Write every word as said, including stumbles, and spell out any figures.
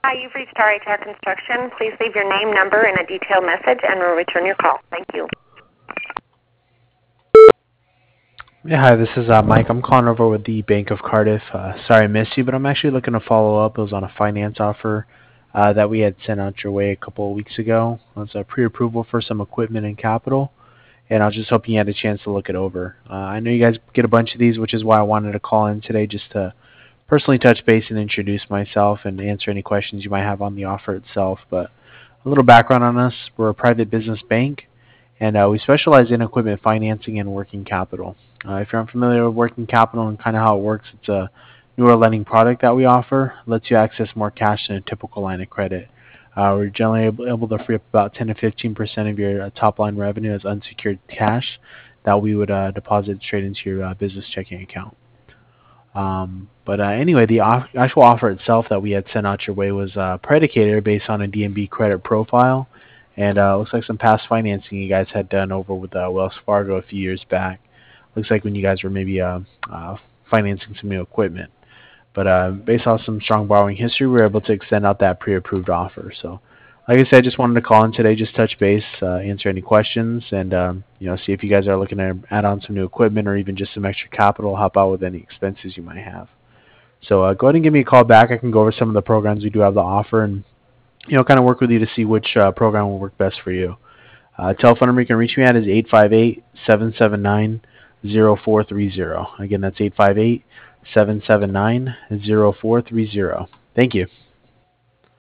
Hi, you've reached R H R Construction. Please leave your name, number, and a detailed message, and we'll return your call. Thank you. Yeah, hi, this is uh, Mike. I'm calling over with the Bank of Cardiff. Uh, sorry I missed you, but I'm actually looking to follow up. It was on a finance offer uh, that we had sent out your way a couple of weeks ago. It was a pre-approval for some equipment and capital, and I was just hoping you had a chance to look it over. Uh, I know you guys get a bunch of these, which is why I wanted to call in today just to personally touch base and introduce myself and answer any questions you might have on the offer itself. But a little background on us. We're a private business bank, and uh, we specialize in equipment financing and working capital. Uh, if you're unfamiliar with working capital and kind of how it works, it's a newer lending product that we offer. It lets you access more cash than a typical line of credit. Uh, we're generally able, able to free up about ten to fifteen percent of your uh, top line revenue as unsecured cash that we would uh, deposit straight into your uh, business checking account. Um, but uh, anyway, the off- actual offer itself that we had sent out your way was uh, predicated based on a D N B credit profile, and uh, looks like some past financing you guys had done over with uh, Wells Fargo a few years back. Looks like when you guys were maybe uh, uh, financing some new equipment. But uh, based on some strong borrowing history, we were able to extend out that pre-approved offer. So, like I said, just wanted to call in today, just touch base, uh, answer any questions, and um, you know, see if you guys are looking to add on some new equipment or even just some extra capital, help out with any expenses you might have. So uh, go ahead and give me a call back. I can go over some of the programs we do have to offer, and you know, kind of work with you to see which uh, program will work best for you. Uh, telephone number you can reach me at is eight five eight, seven seven nine, zero four three zero. Again, that's eight five eight, seven seven nine, zero four three zero. Thank you.